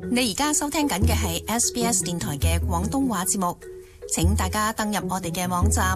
你而家收聽緊嘅係 SBS 電台嘅廣東話節目，請大家登入我哋嘅網站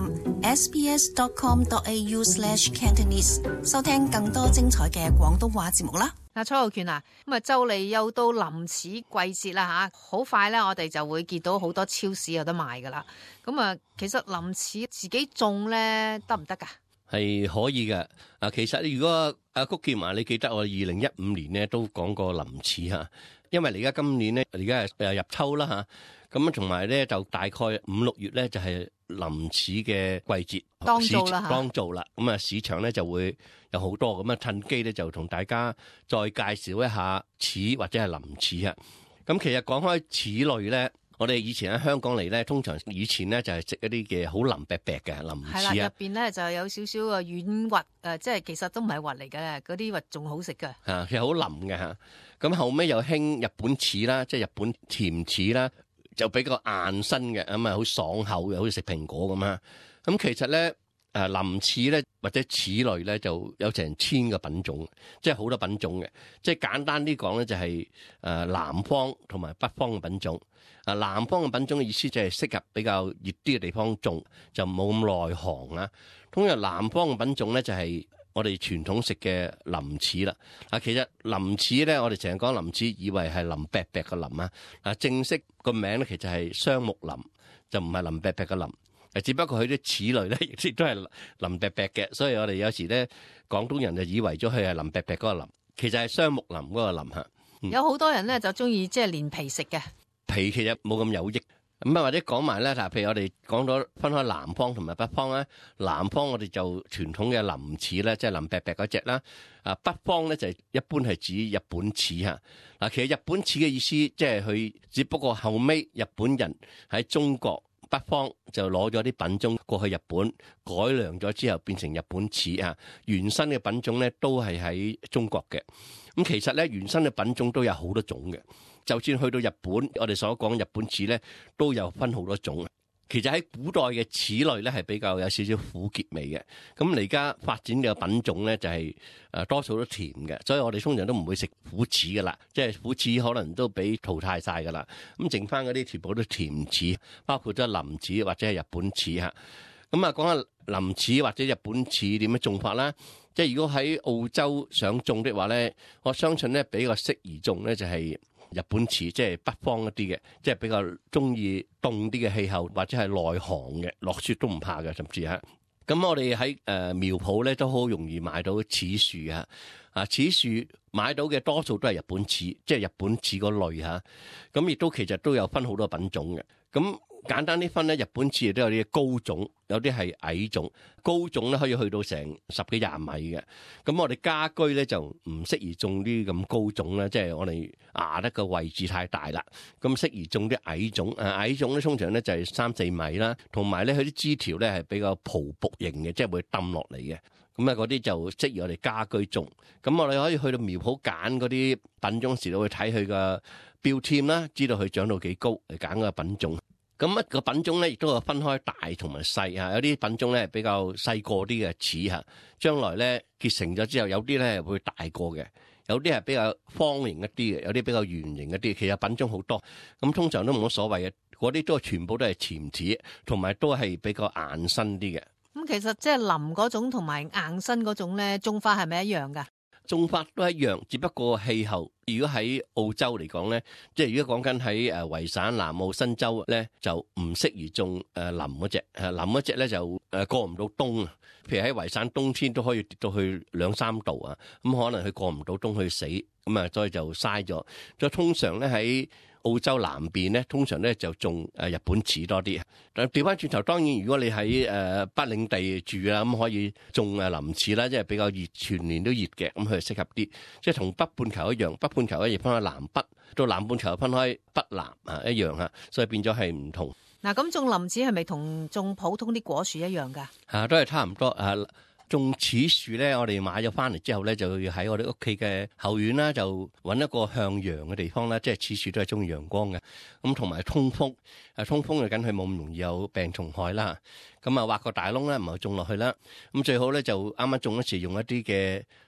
sbs.com.au/cantonese 收聽更多精彩嘅廣東話節目啦。 蔡浩權啊，咁啊就嚟又到臨柿季節啦吓，好快咧，我哋就會見到好多超市有得賣噶啦。咁啊，其實臨柿自己種咧得唔得噶？ 係可以嘅。其實如果阿谷健華，你記得我2015年咧都講過臨柿吓，因為而家今年咧而家係入秋啦吓，咁同埋咧就大概5、6月咧就係臨柿嘅季節， 當造啦， 當造啦。咁啊市場咧就會有好多，咁啊趁機咧就同大家再介紹一下柿或者係臨柿啊。咁其實講開柿類咧，我哋以前喺香港嚟咧，通常以前咧就係食一啲嘅好腍白白嘅臨柿啊， 入邊咧就有少少嘅軟核，即係其實都唔係核嚟嘅，嗰啲核仲好食嘅。 其實好腍嘅嚇。咁後尾又興日本柿啦，即係日本甜柿啦，就比較硬身嘅，咁啊好爽口嘅，好似食蘋果咁啊。咁其實咧臨柿咧或者柿類咧就有成1000個品種，即係好多品種嘅。即係簡單啲講咧，就係南方同埋北方嘅品種。南方嘅品種嘅意思就係適合比較熱啲嘅地方種，就冇咁耐寒啊。通常南方嘅品種咧就係我哋傳統食嘅臨柿啦。其實臨柿咧，我哋成日講臨柿，以為係腍白白嘅腍啊。正式個名咧其實係雙木林，就唔係腍白白嘅腍。只不過佢啲柿類咧亦都係腍白白嘅，所以我哋有時咧廣東人就以為咗佢係腍白白嗰個腍，其實係雙木林嗰個林嚇。 有好多人咧就中意即係連皮食嘅。 皮其實冇咁有益，咁或者講埋咧，譬如我哋講咗分開南方同埋北方咧，南方我哋就傳統嘅臨柿咧，即係腍白白嗰隻啦。北方咧就一般係指日本柿嚇。其實日本柿嘅意思即係佢只不過後尾日本人喺中國北方就攞咗啲品種過去日本改良咗之後變成日本柿啊。原生嘅品種咧都係喺中國嘅。咁其實咧原生嘅品種都有好多種嘅。就算去到日本，我哋所講日本柿咧，都有分好多種。其實喺古代嘅柿類咧，係比較有少少苦澀味嘅。咁而家發展嘅品種咧，就係多數都甜嘅，所以我哋通常都唔會食苦柿噶啦，即係苦柿可能都俾淘汰晒噶啦。咁剩翻嗰啲全部都甜柿，包括咗臨柿或者係日本柿嚇。咁講下臨柿或者日本柿點樣種法啦。即係如果喺澳洲想種的話咧，我相信咧比較適宜種咧就係日本柿，即係北方一啲嘅，即係比較中意凍啲嘅氣候，或者係耐寒嘅，落雪都唔怕嘅，甚至嚇。咁我哋喺苗圃咧都好容易買到柿樹啊！柿樹買到嘅多數都係日本柿，即係日本柿嗰類嚇。咁亦都其實都有分好多品種嘅。咁簡單啲分咧，日本柿亦都有啲高種，有啲係矮種。高種咧可以去到成10幾20米嘅。咁我哋家居咧就唔適宜種啲咁高種啦，即係我哋壓得個位置太大啦。咁適宜種啲矮種。矮種咧通常咧就係3、4米啦，同埋咧佢啲枝條咧係比較蒲卜型嘅，即係會冧落嚟嘅。咁嗰啲就適宜我哋家居種。咁我哋可以去到苗圃揀嗰啲品種時，都去睇佢個標籤啦，知道佢長到幾高嚟揀個品種。咁個品種咧亦都係分開大同埋細嚇，有啲品種咧比較細個啲嘅柿嚇，將來咧結成咗之後，有啲咧會大個嘅，有啲係比較方形一啲嘅，有啲比較圓形一啲。其實品種好多，咁通常都冇乜所謂嘅，嗰啲都全部都係甜柿，同埋都係比較硬身啲嘅。 咁其實即係腍嗰種同埋硬身嗰種咧，種法係咪一樣㗎？ 種法都一樣，只不過氣候。如果喺澳洲嚟講咧，即係如果講緊喺維省、南澳、新州咧，就唔適宜種腍嗰隻。腍嗰隻咧就過唔到冬啊。譬如喺維省冬天都可以跌到去2、3度啊，咁可能佢過唔到冬去死，咁啊所以就嘥咗。所以通常咧喺澳洲南邊咧，通常咧就種日本柿多啲。但調翻轉頭，當然如果你喺北領地住啦，咁可以種臨柿啦，即係比較熱，全年都熱嘅，咁佢適合啲。即係同北半球一樣，北半球亦分開南北，到南半球分開北南一樣嚇，所以變咗係唔同。 嗱，咁種臨柿係咪同種普通啲果樹一樣㗎？ 都係差唔多。種柿樹咧，我哋買咗翻嚟之後咧，就要喺我哋屋企嘅後院啦，就揾一個向陽嘅地方啦。即係柿樹都係中意陽光嘅，咁同埋通風。通風就梗係冇咁容易有病蟲害啦。咁挖個大窿咧，唔係種落去啦。咁最好咧就啱啱種嗰時用一啲嘅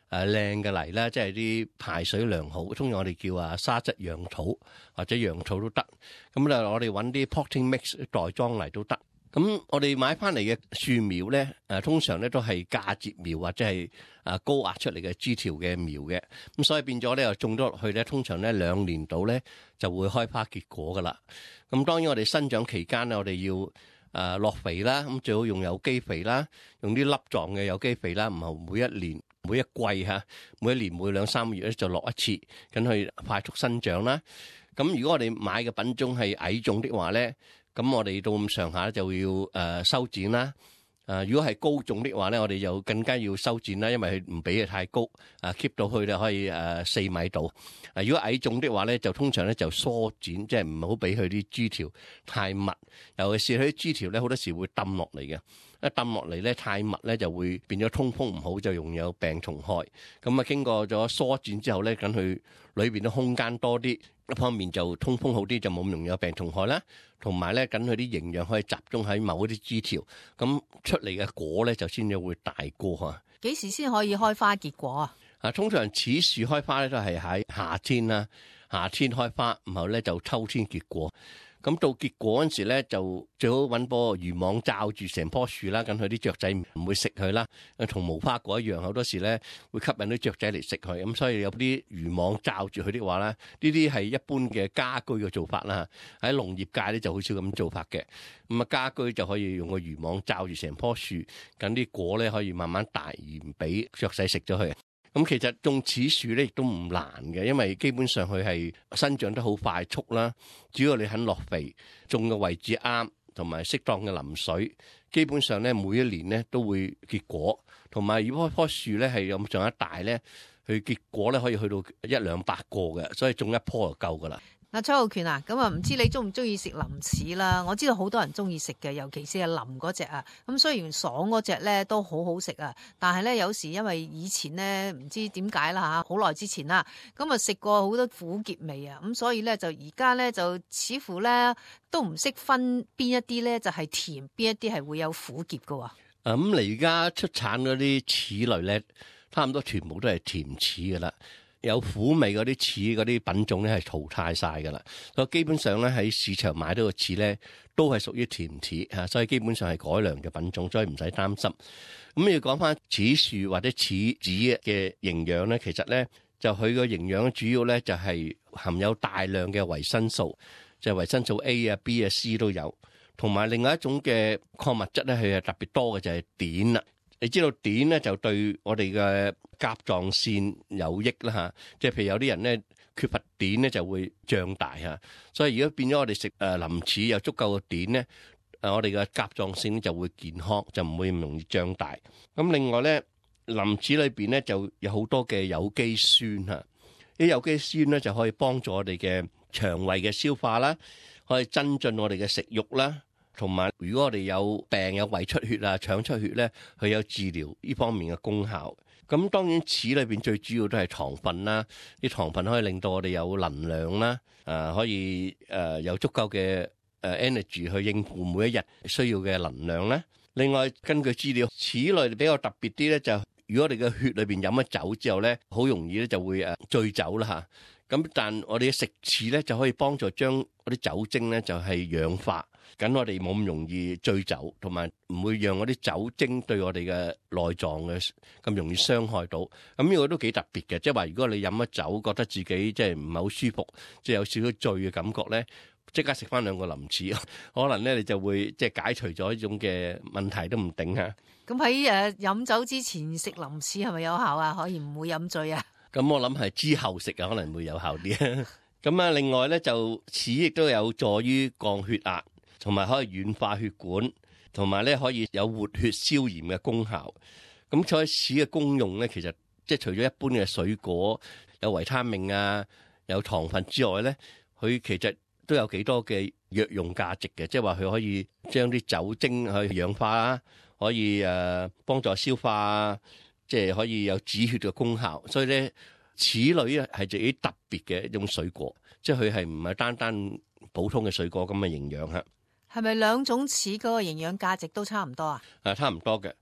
靚嘅泥啦，即係啲排水良好，通常我哋叫沙質楊土或者楊草都得。咁咧我哋揾啲 potting mix 袋裝泥都得。咁我哋買翻嚟嘅樹苗咧，通常咧都係嫁接苗或者係高壓出嚟嘅枝條嘅苗嘅。咁所以變咗咧又種咗落去咧，通常咧2年度咧就會開花結果噶啦。咁當然我哋生長期間咧，我哋要落肥啦，咁最好用有機肥啦，用啲粒狀嘅有機肥啦，唔係每一年每一季嚇，每一年每2-3個月咧就落一次，咁去快速生長啦。咁如果我哋買嘅品種係矮種的話咧，咁我哋到咁上下就要修剪啦。如果係高種的話咧，我哋就更加要修剪啦，因為佢唔俾佢太高，keep 到佢咧可以4米度。如果矮種的話咧，就通常咧就疏剪，即係唔好俾佢啲枝條太密，尤其是佢啲枝條咧好多時會揼落嚟嘅。一揼落嚟咧太密咧就會變咗通風唔好，就容易有病蟲害。咁經過咗疏剪之後咧，咁佢裏邊嘅空間多啲，一方面就通風好啲，就冇咁容易有病蟲害啦。同埋咧，咁佢啲營養可以集中喺某一啲枝條，咁出嚟嘅果咧就先至會大個嚇。 幾時先可以開花結果啊？ 通常此樹開花咧都係喺夏天啦，夏天開花，然後咧就秋天結果。咁到結果嗰陣時咧，就最好揾個漁網罩住成棵樹啦，咁佢啲雀仔唔會食佢啦。同無花果一樣，好多時咧會吸引啲雀仔嚟食佢。咁所以有啲漁網罩住佢的話咧，呢啲係一般嘅家居嘅做法啦。喺農業界咧就好少咁做法嘅。咁家居就可以用個漁網罩住成棵樹，咁啲果咧可以慢慢大，而唔俾雀仔食咗佢。咁其實種此樹咧亦都唔難嘅，因為基本上佢係生長得好快速啦。只要你肯落肥，種嘅位置啱，同埋適當嘅淋水，基本上咧每一年咧都會結果。同埋如果棵樹咧係有咁上下大咧，佢結果咧可以去到100-200個嘅，所以種一棵就夠噶啦。 嗱，崔浩權啊，咁唔知你中唔中意食林柿啦？我知道好多人中意食嘅，尤其是係腍嗰隻啊。咁雖然爽嗰隻咧都好好食啊，但係咧有時因為以前咧唔知點解啦嚇，好耐之前啦，咁食過好多苦澀味啊，咁所以咧就而家咧就似乎咧都唔識分邊一啲咧就係甜，邊一啲係會有苦澀噶喎。 咁你而家出產嗰啲柿類咧，差唔多全部都係甜柿噶啦。有苦味嗰啲柿嗰啲品種咧係淘汰晒噶啦，所以基本上咧喺市場買到個柿咧都係屬於甜柿嚇，所以基本上係改良嘅品種，所以唔使擔心。咁要講翻柿樹或者柿子嘅營養咧，其實咧就佢個營養主要咧就係含有大量嘅維生素，就係維生素 A 啊、B 啊、C 都有，同埋另外一種嘅礦物質咧，佢係特別多嘅就係碘啦。你知道碘咧就對我哋嘅甲狀腺有益啦嚇，即係譬如有啲人咧缺乏碘咧就會脹大嚇，所以如果變咗我哋食林柿有足夠嘅碘咧，我哋嘅甲狀腺就會健康，就唔會咁容易脹大。咁另外咧，林柿裏邊咧就有好多嘅有機酸嚇，啲有機酸咧就可以幫助我哋嘅腸胃嘅消化啦，可以增進我哋嘅食慾啦。同埋，如果我哋有病有胃出血啊、腸出血咧，佢有治療呢方面嘅功效。咁當然，柿裏邊最主要都係糖分啦，啲糖分可以令到我哋有能量啦，可以有足夠嘅energy 去應付每一日需要嘅能量咧。另外，根據資料，柿類比較特別啲咧，就如果我哋嘅血裏邊飲咗酒之後咧，好容易咧就會醉酒啦嚇。咁但我哋食柿咧就可以幫助將嗰啲酒精咧就係氧化。咁我哋冇咁容易醉酒，同埋唔會讓嗰啲酒精對我哋嘅內臟嘅咁容易傷害到。咁呢個都幾特別嘅，即係話如果你飲咗酒，覺得自己即係唔係好舒服，即係有少少醉嘅感覺咧，即刻食翻2個林柿，可能咧你就會即係解除咗呢種嘅問題都唔定嚇。 咁喺飲酒之前食林柿係咪有效啊？可以唔會飲醉啊？ 咁我諗係之後食啊，可能會有效啲。咁啊，另外咧就柿亦都有助於降血壓。同埋可以軟化血管，同埋咧可以有活血消炎嘅功效。咁所以柿嘅功用咧，其實即係除咗一般嘅水果有維他命啊、有糖分之外咧，佢其實都有幾多嘅藥用價值嘅，即係話佢可以將啲酒精去氧化啦，可以幫助消化啊，即係可以有止血嘅功效。所以咧，柿類啊係幾特別嘅一種水果，即係佢係唔係單單普通嘅水果咁嘅營養嚇。 係咪兩種柿嗰個營養價值都差唔多啊？ 差唔多嘅。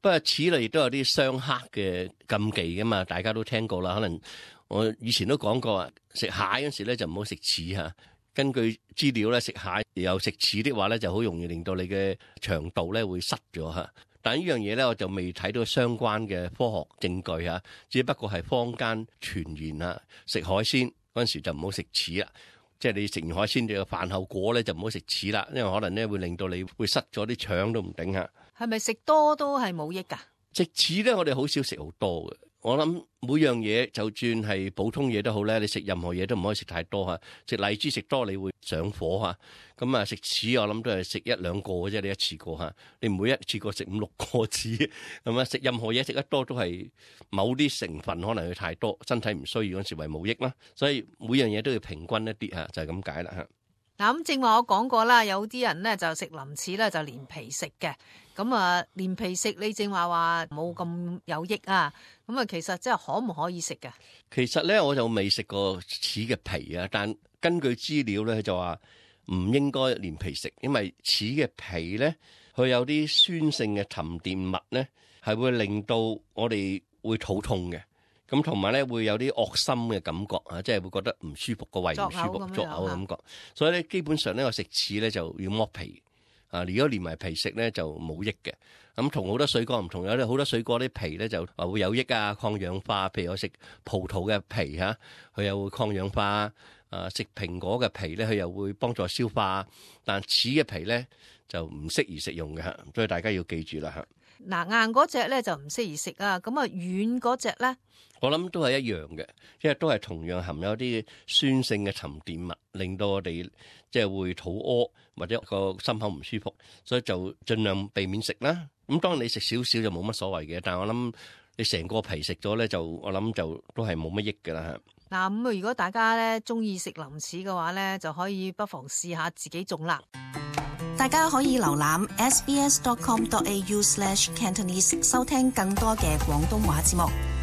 不過此類亦都有啲相克嘅禁忌噶嘛，大家都聽過啦。可能我以前都講過啊，食蟹嗰時咧就唔好食齒嚇。根據資料咧，食蟹又食齒的話咧，就好容易令到你嘅腸道咧會塞咗嚇。但係呢樣嘢咧，我就未睇到相關嘅科學證據嚇，只不過係坊間傳言啊。食海鮮嗰陣時就唔好食齒啦，即係你食完海鮮嘅飯後果咧就唔好食齒啦，因為可能咧會令到你會塞咗啲腸都唔定嚇。 係咪食多都係冇益㗎？ 食齒咧，我哋好少食好多嘅。我諗每樣嘢，就算係普通嘢都好咧，你食任何嘢都唔可以食太多嚇。食荔枝食多你會上火嚇。咁啊食齒我諗都係食一兩個嘅啫，你一次過嚇。你唔會一次過食5-6個齒。咁啊食任何嘢食得多都係某啲成分可能會太多，身體唔需要嗰陣時為冇益啦。所以每樣嘢都要平均一啲嚇，就係咁解啦嚇。 嗱咁正話我講過啦，有啲人咧就食鱗齒咧就連皮食嘅，咁啊連皮食你正話冇咁有益啊，咁啊其實即係可唔可以食嘅？ 其實咧我就未食過齒嘅皮啊，但根據資料咧就話唔應該連皮食，因為齒嘅皮咧佢有啲酸性嘅沉澱物咧，係會令到我哋會肚痛嘅。咁同埋咧會有啲惡心嘅感覺啊，即係會覺得唔舒服，個胃唔舒服，作嘔嘅感覺。所以咧基本上咧我食齒咧就要剝皮啊，如果連埋皮食咧就冇益嘅。咁同好多水果唔同，有啲好多水果啲皮咧就話會有益啊，抗氧化。譬如我食葡萄嘅皮嚇，佢又會抗氧化。食蘋果嘅皮咧，佢又會幫助消化。但齒嘅皮咧就唔適宜食用嘅嚇，所以大家要記住啦嚇。 嗱硬嗰隻咧就唔適宜食啊，咁啊軟嗰隻咧，我諗都係一樣嘅，因為都係同樣含有啲酸性嘅沉澱物，令到我哋即係會肚屙或者個心口唔舒服，所以就盡量避免食啦。咁當然你食少少就冇乜所謂嘅，但係我諗你成個皮食咗咧，我諗就都係冇乜益㗎啦。 嗱咁如果大家咧中意食鱗齒嘅話咧，就可以不妨試下自己種啦。 大家可以瀏覽 sbs.com.au/Cantonese 收聽更多嘅廣東話節目。